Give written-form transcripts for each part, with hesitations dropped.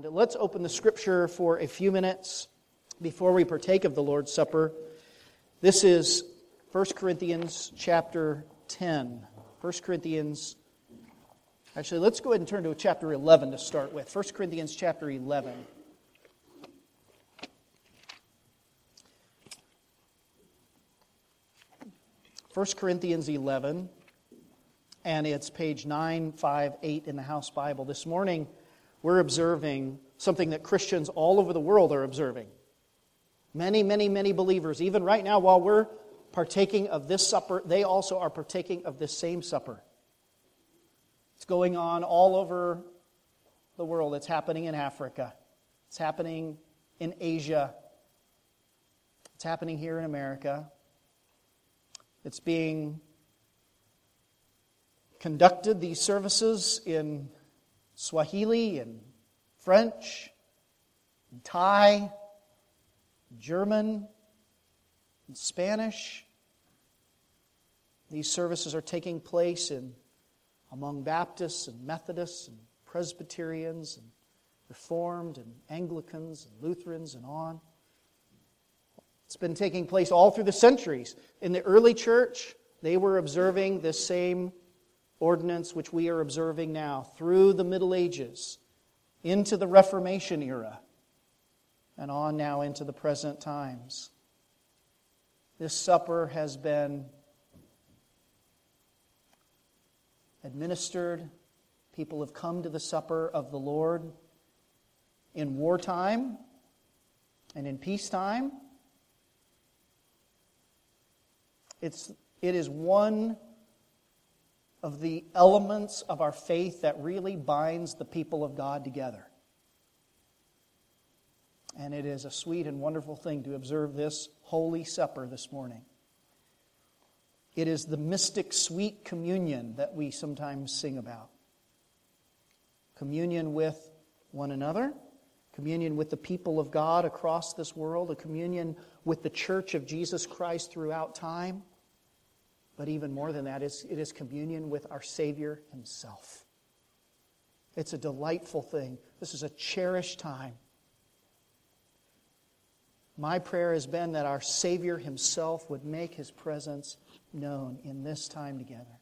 And let's open the Scripture for a few minutes before we partake of the Lord's Supper. This is 1 Corinthians chapter 10. 1 Corinthians, actually, let's go ahead and turn to chapter 11 to start with. 1 Corinthians chapter 11. First Corinthians 11, and it's page 958 in the House Bible. This morning, we're observing something that Christians all over the world are observing. Many, many, many believers, even right now while we're partaking of this supper, they also are partaking of this same supper. It's going on all over the world. It's happening in Africa. It's happening in Asia. It's happening here in America. It's being conducted, these services, in Swahili and French, and Thai, and German, and Spanish. These services are taking place among Baptists and Methodists and Presbyterians and Reformed and Anglicans and Lutherans and on. It's been taking place all through the centuries. In the early church, they were observing this same ordinance which we are observing now through the Middle Ages, into the Reformation era, and on now into the present times. This supper has been administered. People have come to the supper of the Lord in wartime and in peacetime. It is one of the elements of our faith that really binds the people of God together. And it is a sweet and wonderful thing to observe this holy supper this morning. It is the mystic sweet communion that we sometimes sing about. Communion with one another, communion with the people of God across this world, a communion with the church of Jesus Christ throughout time. But even more than that, it is communion with our Savior Himself. It's a delightful thing. This is a cherished time. My prayer has been that our Savior Himself would make His presence known in this time together.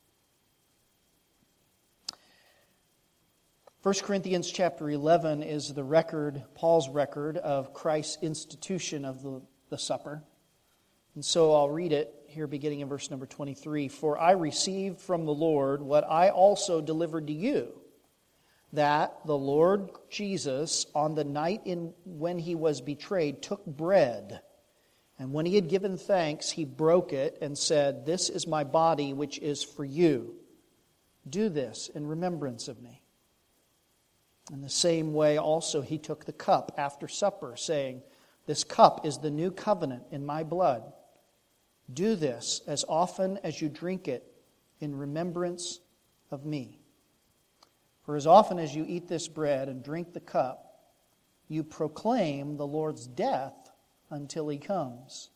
1 Corinthians chapter 11 is the record, Paul's record of Christ's institution of the supper. And so I'll read it here beginning in verse number 23. For I received from the Lord what I also delivered to you, that the Lord Jesus, on the night when He was betrayed, took bread. And when He had given thanks, He broke it and said, This is my body, which is for you. Do this in remembrance of me. In the same way also He took the cup after supper, saying, This cup is the new covenant in my blood. Do this as often as you drink it in remembrance of me. For as often as you eat this bread and drink the cup, you proclaim the Lord's death until He comes.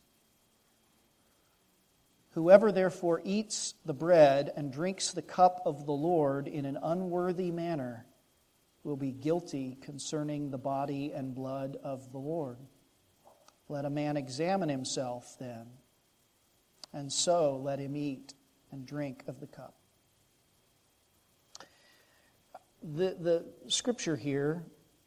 Whoever therefore eats the bread and drinks the cup of the Lord in an unworthy manner will be guilty concerning the body and blood of the Lord. Let a man examine himself then, and so let him eat and drink of the cup. The scripture here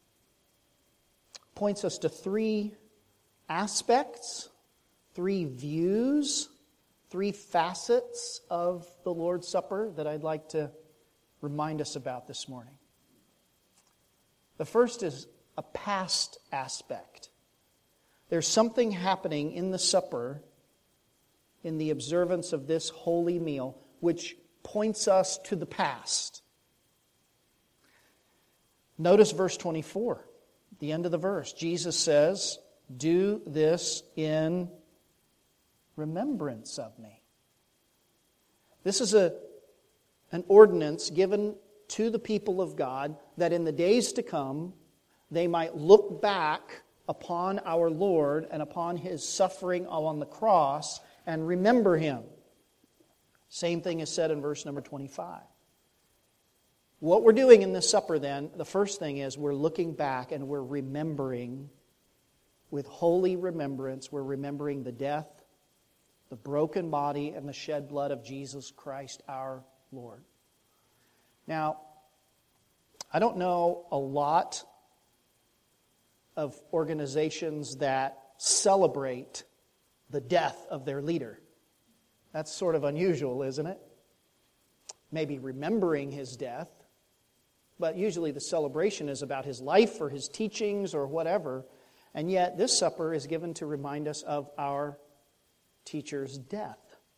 points us to three aspects, three views, three facets of the Lord's Supper that I'd like to remind us about this morning. The first is a past aspect. There's something happening in the supper, in the observance of this holy meal, which points us to the past. Notice verse 24, the end of the verse. Jesus says, Do this in remembrance of me. This is an ordinance given to the people of God that in the days to come they might look back upon our Lord and upon His suffering on the cross and remember Him. Same thing is said in verse number 25. What we're doing in this supper then, the first thing is we're looking back and we're remembering with holy remembrance. We're remembering the death, the broken body, and the shed blood of Jesus Christ our Lord. Now, I don't know a lot of organizations that celebrate the death of their leader. That's sort of unusual, isn't it? Maybe remembering his death, but usually the celebration is about his life or his teachings or whatever. And yet this supper is given to remind us of our teacher's death.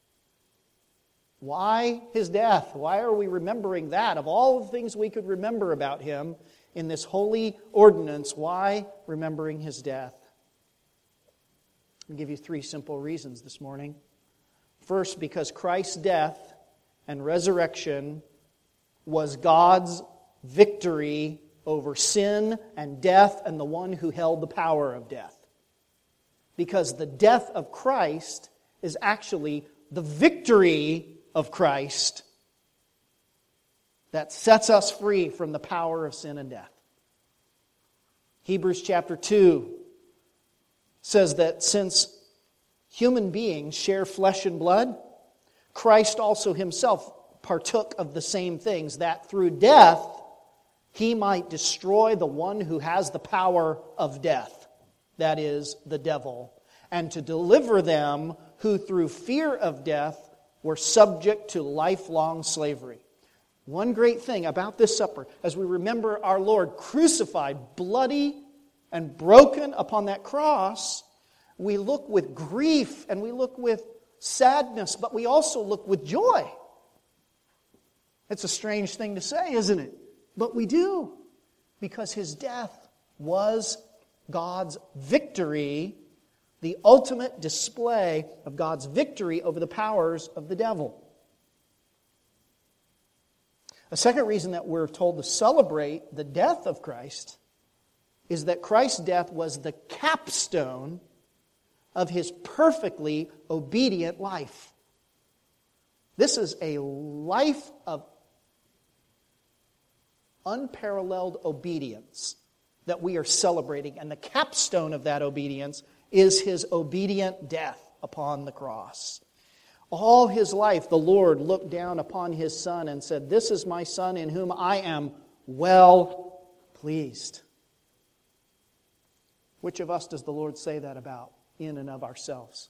Why his death? Why are we remembering that? Of all the things we could remember about him in this holy ordinance, why remembering his death? I'll give you 3 simple reasons this morning. First, because Christ's death and resurrection was God's victory over sin and death and the one who held the power of death. Because the death of Christ is actually the victory of Christ that sets us free from the power of sin and death. Hebrews chapter 2 says that since human beings share flesh and blood, Christ also himself partook of the same things, that through death he might destroy the one who has the power of death, that is, the devil, and to deliver them who through fear of death were subject to lifelong slavery. One great thing about this supper, as we remember our Lord crucified, bloody and broken upon that cross, we look with grief and we look with sadness, but we also look with joy. It's a strange thing to say, isn't it? But we do, because his death was God's victory, the ultimate display of God's victory over the powers of the devil. A second reason that we're told to celebrate the death of Christ is that Christ's death was the capstone of his perfectly obedient life. This is a life of unparalleled obedience that we are celebrating, and the capstone of that obedience is his obedient death upon the cross. All his life, the Lord looked down upon his Son and said, "This is my Son in whom I am well pleased." Which of us does the Lord say that about in and of ourselves?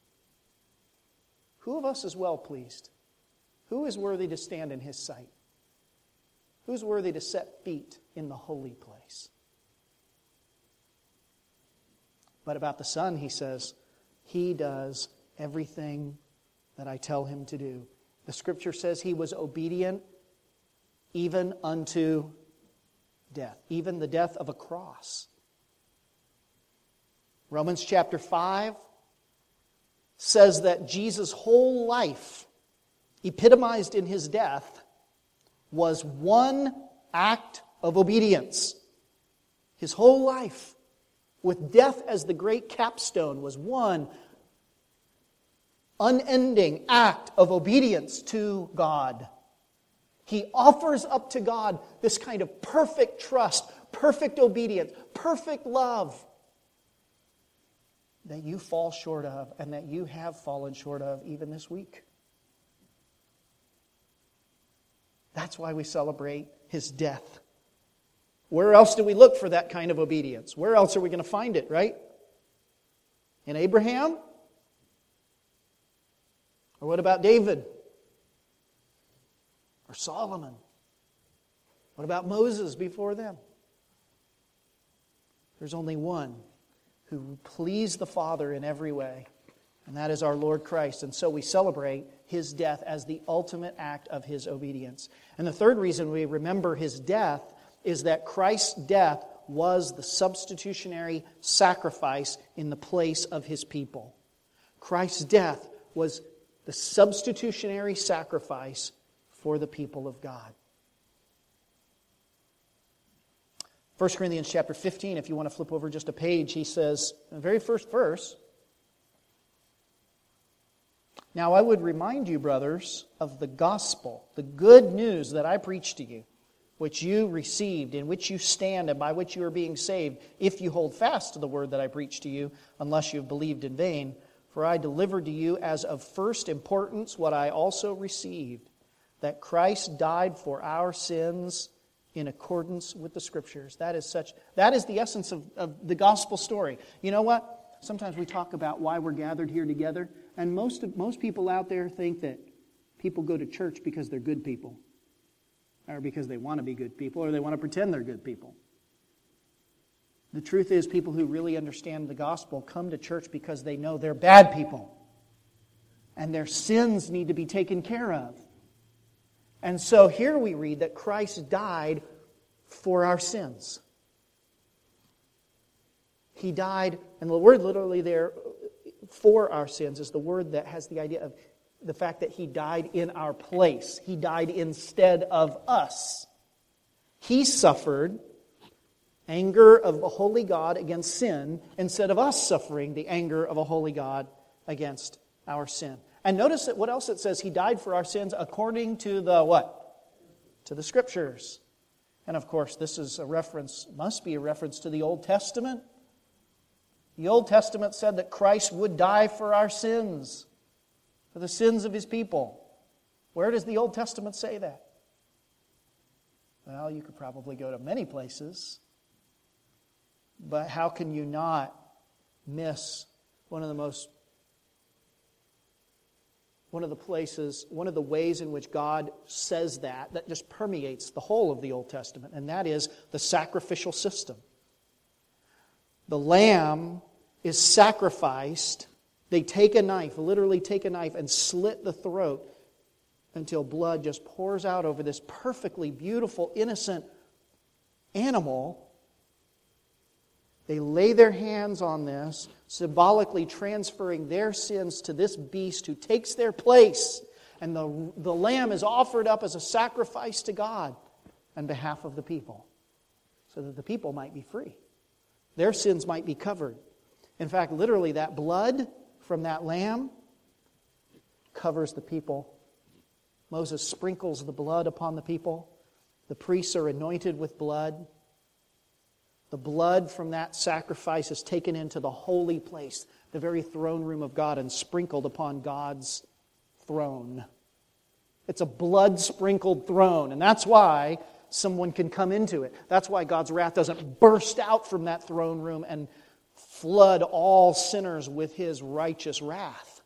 Who of us is well pleased? Who is worthy to stand in his sight? Who's worthy to set feet in the holy place? But about the Son, he says, he does everything that I tell him to do. The Scripture says he was obedient even unto death, even the death of a cross. Romans chapter 5 says that Jesus' whole life, epitomized in his death, was one act of obedience. His whole life, with death as the great capstone, was one unending act of obedience to God. He offers up to God this kind of perfect trust, perfect obedience, perfect love that you fall short of and that you have fallen short of even this week. That's why we celebrate his death. Where else do we look for that kind of obedience? Where else are we going to find it, right? In Abraham? Or what about David? Or Solomon? What about Moses before them? There's only one who pleased the Father in every way, and that is our Lord Christ. And so we celebrate his death as the ultimate act of his obedience. And the third reason we remember his death is that Christ's death was the substitutionary sacrifice in the place of his people. Christ's death was the substitutionary sacrifice for the people of God. 1 Corinthians chapter 15, if you want to flip over just a page, he says, in the very first verse, "Now I would remind you, brothers, of the gospel, the good news that I preached to you, which you received, in which you stand, and by which you are being saved, if you hold fast to the word that I preached to you, unless you have believed in vain. For I delivered to you as of first importance what I also received, that Christ died for our sins in accordance with the Scriptures. That is the essence of the gospel story. You know what? Sometimes we talk about why we're gathered here together, and most people out there think that people go to church because they're good people, or because they want to be good people, or they want to pretend they're good people. The truth is, people who really understand the gospel come to church because they know they're bad people, and their sins need to be taken care of. And so here we read that Christ died for our sins. He died, and the word literally there, for our sins, is the word that has the idea of the fact that He died in our place. He died instead of us. He suffered anger of a holy God against sin instead of us suffering the anger of a holy God against our sin. And notice that what else it says? He died for our sins according to the what? To the Scriptures. And of course, this is must be a reference to the Old Testament. The Old Testament said that Christ would die for our sins, for the sins of His people. Where does the Old Testament say that? Well, you could probably go to many places. But how can you not miss one of the ways in which God says that just permeates the whole of the Old Testament, and that is the sacrificial system. The lamb is sacrificed. They literally take a knife and slit the throat until blood just pours out over this perfectly beautiful, innocent animal. They lay their hands on this, symbolically transferring their sins to this beast who takes their place. And the lamb is offered up as a sacrifice to God on behalf of the people, so that the people might be free. Their sins might be covered. In fact, literally, that blood from that lamb covers the people. Moses sprinkles the blood upon the people. The priests are anointed with blood. The blood from that sacrifice is taken into the holy place, the very throne room of God, and sprinkled upon God's throne. It's a blood-sprinkled throne, and that's why someone can come into it. That's why God's wrath doesn't burst out from that throne room and flood all sinners with His righteous wrath.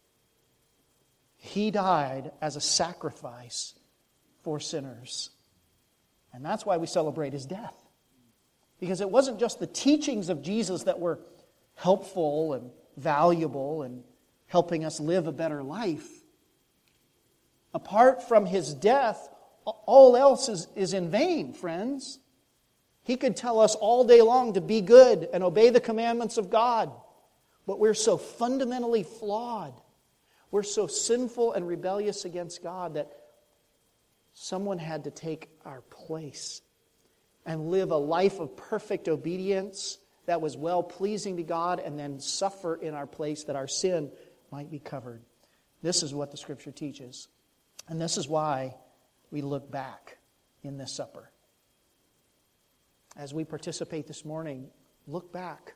He died as a sacrifice for sinners. And that's why we celebrate His death. Because it wasn't just the teachings of Jesus that were helpful and valuable and helping us live a better life. Apart from His death, all else is in vain, friends. He could tell us all day long to be good and obey the commandments of God. But we're so fundamentally flawed. We're so sinful and rebellious against God that someone had to take our place and live a life of perfect obedience that was well-pleasing to God, and then suffer in our place that our sin might be covered. This is what the Scripture teaches. And this is why we look back in this supper. As we participate this morning, look back.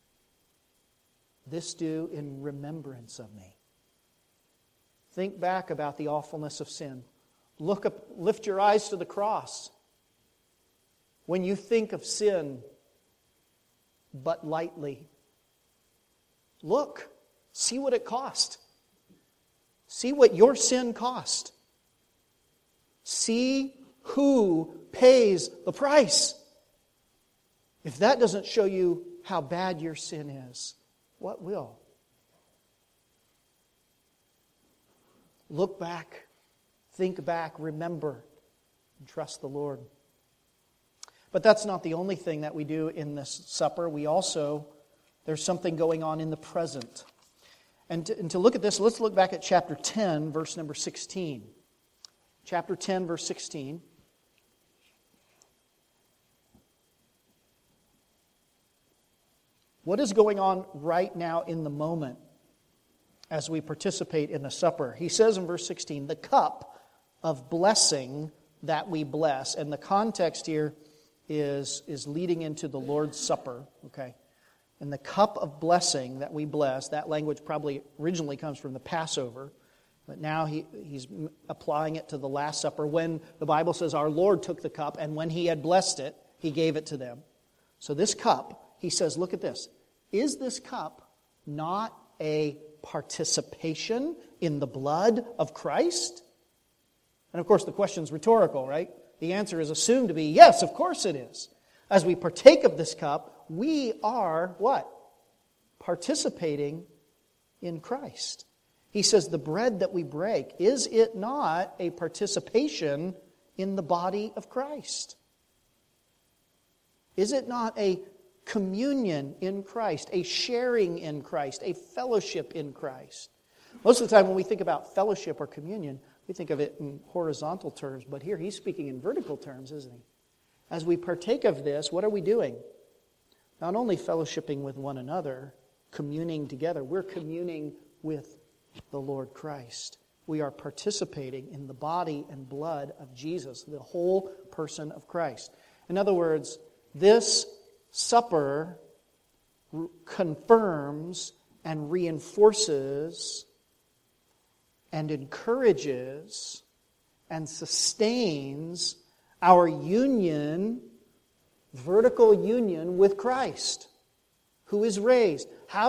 This do in remembrance of me. Think back about the awfulness of sin. Look up, lift your eyes to the cross. When you think of sin but lightly, look, see what it cost. See what your sin cost. See who pays the price. If that doesn't show you how bad your sin is, what will? Look back, think back, remember, and trust the Lord. But that's not the only thing that we do in this supper. There's something going on in the present. And to look at this, let's look back at chapter 10, verse number 16. Chapter 10, verse 16. What is going on right now in the moment as we participate in the supper? He says in verse 16, "The cup of blessing that we bless. And the context here is leading into the Lord's Supper, okay? And the cup of blessing that we bless, that language probably originally comes from the Passover, but now he's applying it to the Last Supper when the Bible says our Lord took the cup, and when he had blessed it, he gave it to them. So this cup, he says, look at this. Is this cup not a participation in the blood of Christ? And of course the question's rhetorical, right? The answer is assumed to be yes, of course it is. As we partake of this cup, we are what? Participating in Christ. He says the bread that we break, is it not a participation in the body of Christ? Is it not a communion in Christ, a sharing in Christ, a fellowship in Christ? Most of the time when we think about fellowship or communion, we think of it in horizontal terms, but here he's speaking in vertical terms, isn't he? As we partake of this, what are we doing? Not only fellowshipping with one another, communing together, we're communing with the Lord Christ. We are participating in the body and blood of Jesus, the whole person of Christ. In other words, this supper confirms and reinforces and encourages and sustains our union, vertical union with Christ, who is raised. How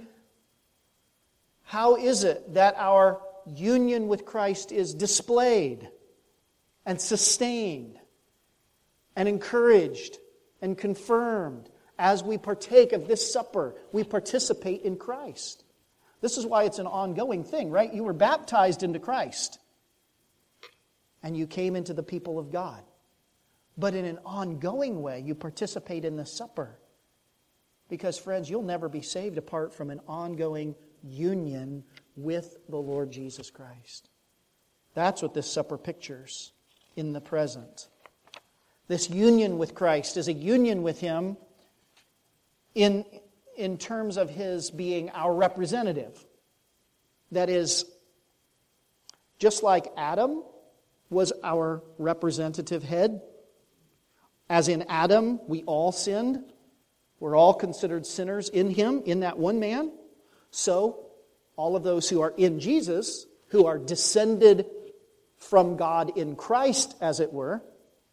is it that our union with Christ is displayed and sustained and encouraged and confirmed? As we partake of this supper, we participate in Christ. This is why it's an ongoing thing, right? You were baptized into Christ, and you came into the people of God. But in an ongoing way, you participate in the supper. Because, friends, you'll never be saved apart from an ongoing union with the Lord Jesus Christ. That's what this supper pictures in the present. This union with Christ is a union with Him in terms of His being our representative. That is, just like Adam was our representative head, as in Adam we all sinned, we're all considered sinners in Him, in that one man, so all of those who are in Jesus, who are descended from God in Christ, as it were,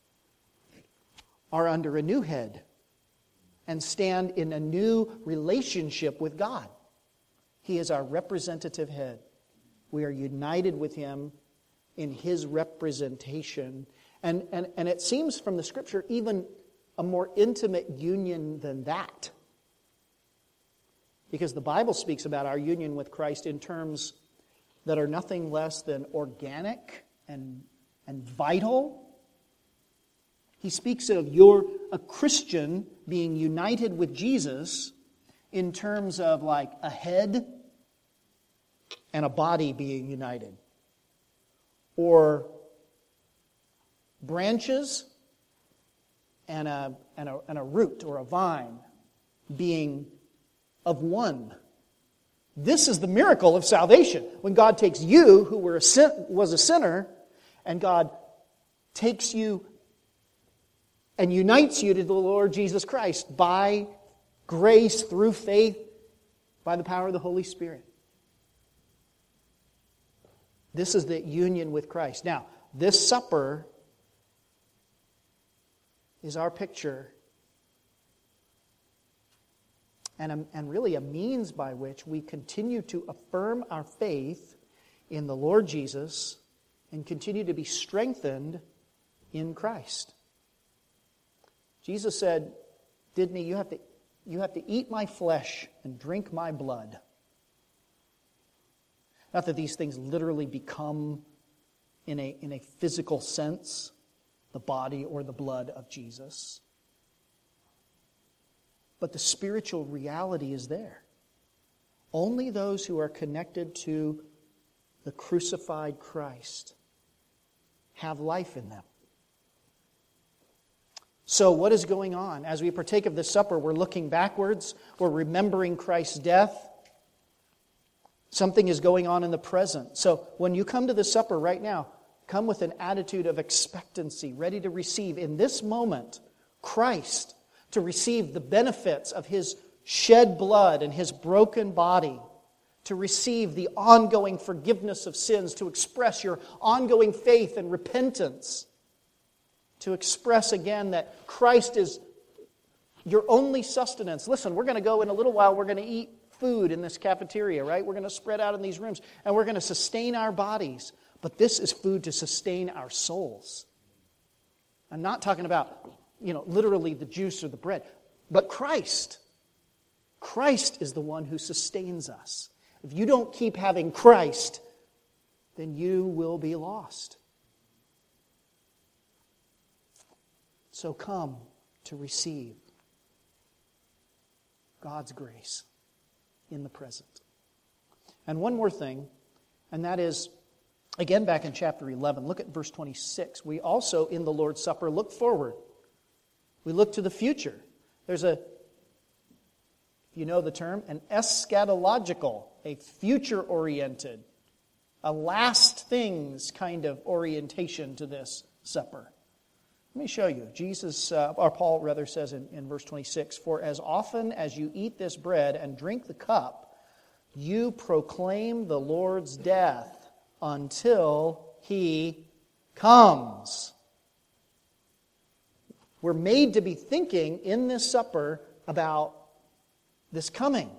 are under a new head and stand in a new relationship with God. He is our representative head. We are united with Him in His representation. And it seems from the Scripture even a more intimate union than that. Because the Bible speaks about our union with Christ in terms that are nothing less than organic and vital. He speaks of a Christian being united with Jesus in terms of like a head and a body being united. Or branches and a root or a vine being of one. This is the miracle of salvation. When God takes you, who was a sinner, and God takes you and unites you to the Lord Jesus Christ by grace, through faith, by the power of the Holy Spirit. This is the union with Christ. Now, this supper is our picture and really a means by which we continue to affirm our faith in the Lord Jesus and continue to be strengthened in Christ. Jesus said, didn't He, you have to eat my flesh and drink my blood. Not that these things literally become, in a physical sense, the body or the blood of Jesus. But the spiritual reality is there. Only those who are connected to the crucified Christ have life in them. So what is going on? As we partake of this supper, we're looking backwards. We're remembering Christ's death. Something is going on in the present. So when you come to the supper right now, Come with an attitude of expectancy, ready to receive in this moment Christ, to receive the benefits of His shed blood and His broken body, to receive the ongoing forgiveness of sins, to express your ongoing faith and repentance, to express again that Christ is your only sustenance. Listen, we're going to go in a little while, we're going to eat food in this cafeteria, right? We're going to spread out in these rooms, and we're going to sustain our bodies. But this is food to sustain our souls. I'm not talking about, literally the juice or the bread, but Christ. Christ is the one who sustains us. If you don't keep having Christ, then you will be lost. So come to receive God's grace in the present. And one more thing, and that is, again back in chapter 11, look at verse 26. We also, in the Lord's Supper, look forward. We look to the future. There's if you know the term, an eschatological, a future-oriented, a last things kind of orientation to this supper. Let me show you. Paul rather says in verse 26, "For as often as you eat this bread and drink the cup, you proclaim the Lord's death until He comes." We're made to be thinking in this supper about this coming.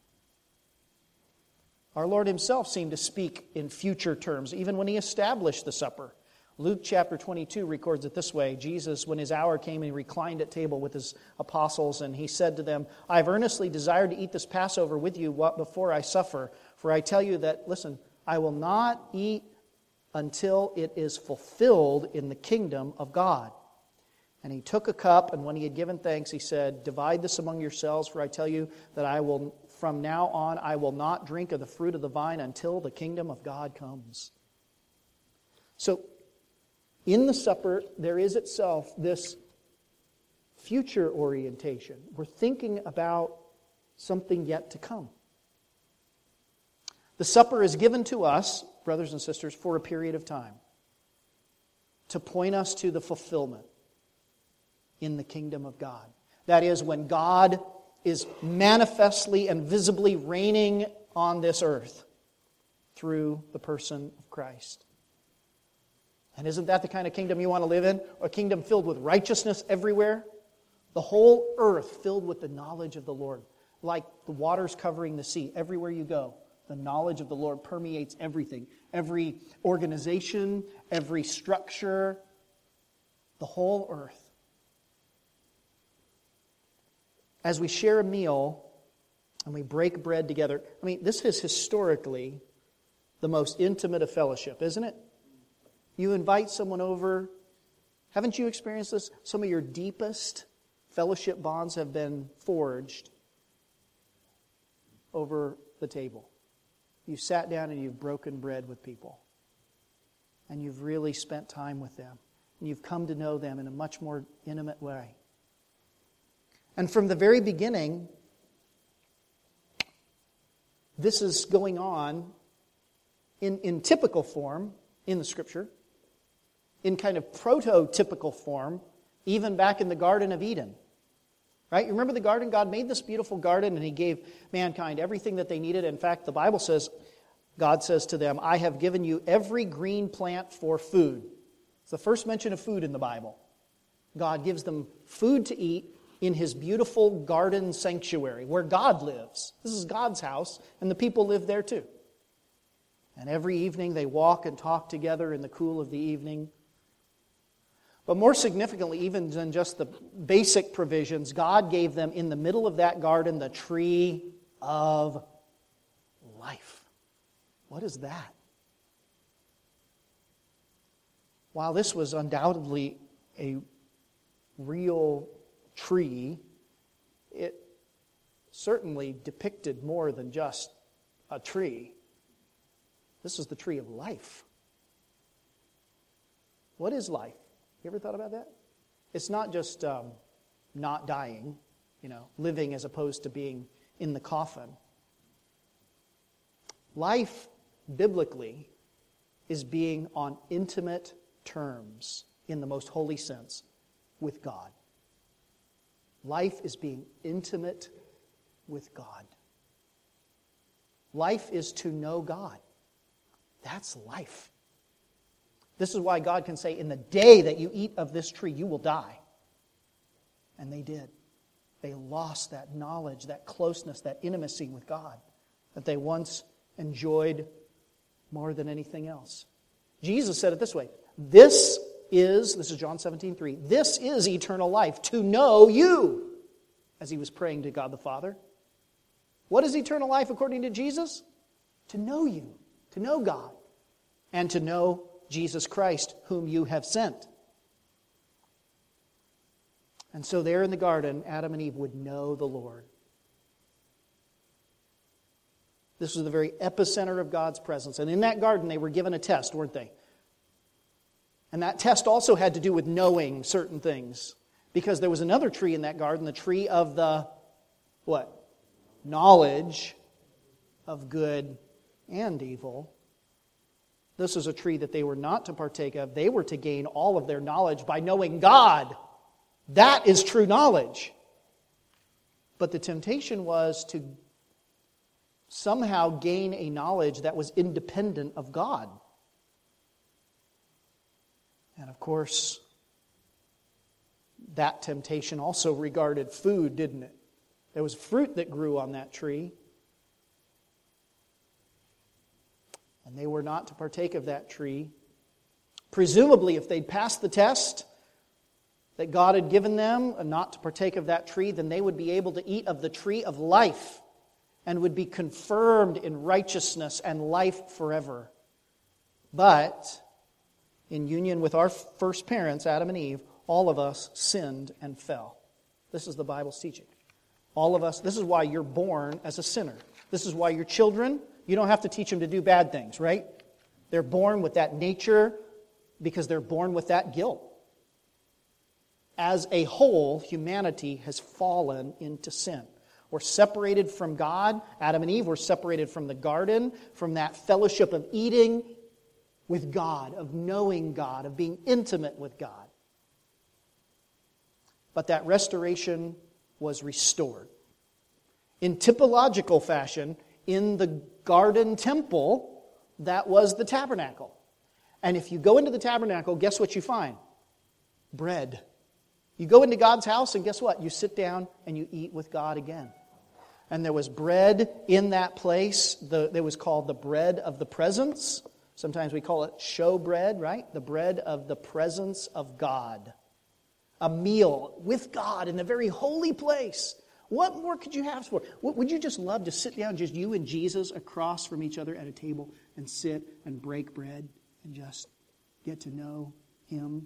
Our Lord Himself seemed to speak in future terms, even when He established the supper. Luke chapter 22 records it this way. Jesus, when His hour came, He reclined at table with His apostles, and He said to them, "I have earnestly desired to eat this Passover with you before I suffer. For I tell you that, listen, I will not eat until it is fulfilled in the kingdom of God." And He took a cup, and when He had given thanks, He said, "Divide this among yourselves, for I tell you that from now on I will not drink of the fruit of the vine until the kingdom of God comes." So, in the supper, there is itself this future orientation. We're thinking about something yet to come. The supper is given to us, brothers and sisters, for a period of time to point us to the fulfillment in the kingdom of God. That is, when God is manifestly and visibly reigning on this earth through the person of Christ. And isn't that the kind of kingdom you want to live in? A kingdom filled with righteousness everywhere? The whole earth filled with the knowledge of the Lord. Like the waters covering the sea. Everywhere you go, the knowledge of the Lord permeates everything. Every organization, every structure, the whole earth. As we share a meal and we break bread together, this is historically the most intimate of fellowship, isn't it? You invite someone over. Haven't you experienced this? Some of your deepest fellowship bonds have been forged over the table. You've sat down and you've broken bread with people. And you've really spent time with them. And you've come to know them in a much more intimate way. And from the very beginning, this is going on in typical form in the Scripture, in kind of prototypical form, even back in the Garden of Eden. Right? You remember the garden? God made this beautiful garden and He gave mankind everything that they needed. In fact, the Bible says, God says to them, "I have given you every green plant for food." It's the first mention of food in the Bible. God gives them food to eat in His beautiful garden sanctuary where God lives. This is God's house, and the people live there too. And every evening they walk and talk together in the cool of the evening. But more significantly, even than just the basic provisions, God gave them in the middle of that garden the tree of life. What is that? While this was undoubtedly a real tree, it certainly depicted more than just a tree. This is the tree of life. What is life? You ever thought about that? It's not just not dying, living as opposed to being in the coffin. Life, biblically, is being on intimate terms, in the most holy sense, with God. Life is being intimate with God. Life is to know God. That's life. This is why God can say, in the day that you eat of this tree, you will die. And they did. They lost that knowledge, that closeness, that intimacy with God that they once enjoyed more than anything else. Jesus said it this way, this is John 17:3, this is eternal life, to know you, as he was praying to God the Father. What is eternal life according to Jesus? To know you, to know God, and to know Jesus Christ, whom you have sent. And so there in the garden, Adam and Eve would know the Lord. This was the very epicenter of God's presence. And in that garden, they were given a test, weren't they? And that test also had to do with knowing certain things. Because there was another tree in that garden, the tree of the, what? Knowledge of good and evil. This was a tree that they were not to partake of. They were to gain all of their knowledge by knowing God. That is true knowledge. But the temptation was to somehow gain a knowledge that was independent of God. And of course, that temptation also regarded food, didn't it? There was fruit that grew on that tree. And they were not to partake of that tree. Presumably, if they'd passed the test that God had given them, not to partake of that tree, then they would be able to eat of the tree of life and would be confirmed in righteousness and life forever. But in union with our first parents, Adam and Eve, all of us sinned and fell. This is the Bible's teaching. All of us, this is why you're born as a sinner. This is why your children, you don't have to teach them to do bad things, right? They're born with that nature because they're born with that guilt. As a whole, humanity has fallen into sin. We're separated from God. Adam and Eve were separated from the garden, from that fellowship of eating with God, of knowing God, of being intimate with God. But that restoration was restored. In typological fashion, in the garden temple, that was the tabernacle. And if you go into the tabernacle, guess what you find? Bread. You go into God's house and guess what? You sit down and you eat with God again. And there was bread in that place. It was called the bread of the presence. Sometimes we call it show bread, right? The bread of the presence of God. A meal with God in the very holy place. What more could you ask for? Would you just love to sit down, just you and Jesus across from each other at a table and sit and break bread and just get to know Him?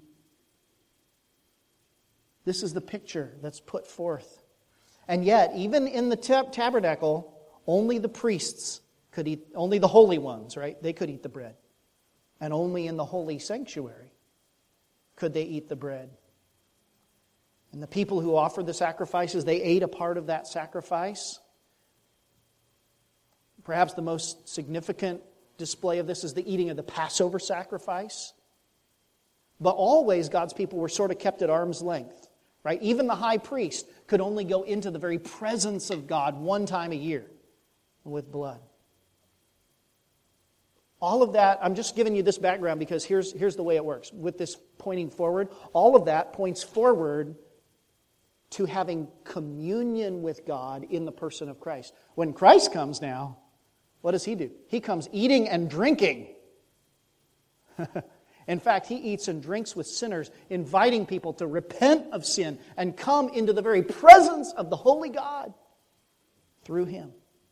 This is the picture that's put forth. And yet, even in the tabernacle, only the priests could eat, only the holy ones, right? They could eat the bread. And only in the holy sanctuary could they eat the bread. And the people who offered the sacrifices, they ate a part of that sacrifice. Perhaps the most significant display of this is the eating of the Passover sacrifice. But always God's people were sort of kept at arm's length. Right? Even the high priest could only go into the very presence of God one time a year with blood. All of that, I'm just giving you this background because here's the way it works. With this pointing forward, all of that points forward to having communion with God in the person of Christ. When Christ comes now, what does He do? He comes eating and drinking. In fact, He eats and drinks with sinners, inviting people to repent of sin and come into the very presence of the holy God through Him.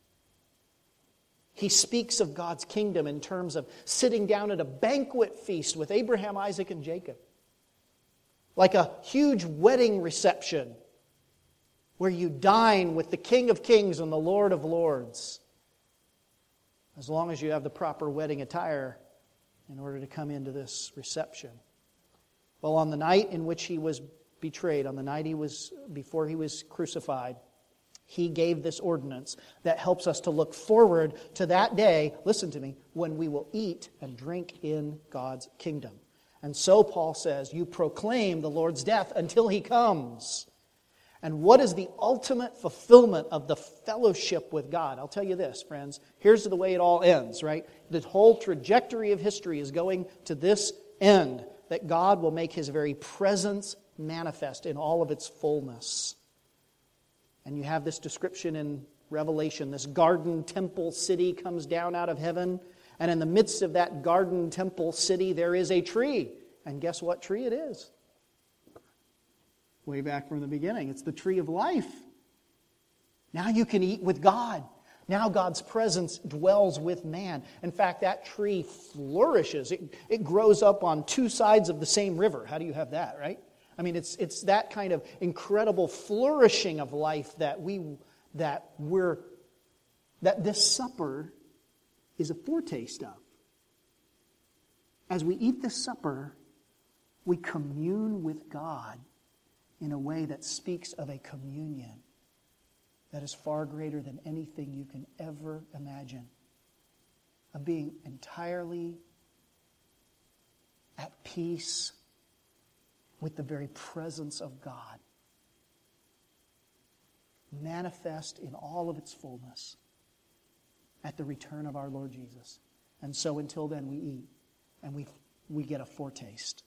He speaks of God's kingdom in terms of sitting down at a banquet feast with Abraham, Isaac, and Jacob. Like a huge wedding reception where you dine with the King of Kings and the Lord of Lords. As long as you have the proper wedding attire in order to come into this reception. Well, on the night in which He was betrayed, on the night before He was crucified, He gave this ordinance that helps us to look forward to that day, listen to me, when we will eat and drink in God's kingdom. And so Paul says, you proclaim the Lord's death until He comes. And what is the ultimate fulfillment of the fellowship with God? I'll tell you this, friends. Here's the way it all ends, right? The whole trajectory of history is going to this end, that God will make His very presence manifest in all of its fullness. And you have this description in Revelation. This garden temple city comes down out of heaven. And in the midst of that garden temple city, there is a tree. And guess what tree it is? Way back from the beginning. It's the tree of life. Now you can eat with God. Now God's presence dwells with man. In fact, that tree flourishes. It grows up on two sides of the same river. How do you have that, right? I mean, it's that kind of incredible flourishing of life that this supper is a foretaste of. As we eat this supper, we commune with God in a way that speaks of a communion that is far greater than anything you can ever imagine. Of being entirely at peace with the very presence of God, manifest in all of its fullness at the return of our Lord Jesus. And so until then we eat and we get a foretaste.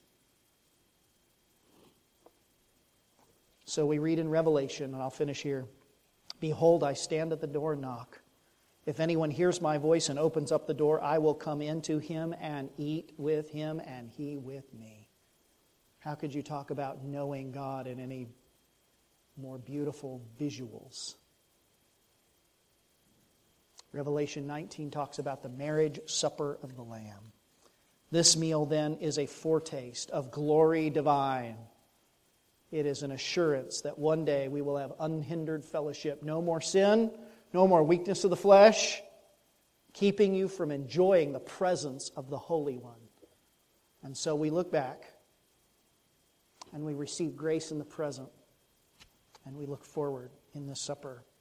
So we read in Revelation, and I'll finish here, behold, I stand at the door and knock. If anyone hears my voice and opens up the door, I will come into him and eat with him and he with me. How could you talk about knowing God in any more beautiful visuals? Revelation 19 talks about the marriage supper of the Lamb. This meal then is a foretaste of glory divine. It is an assurance that one day we will have unhindered fellowship. No more sin, no more weakness of the flesh, keeping you from enjoying the presence of the Holy One. And so we look back and we receive grace in the present and we look forward in this supper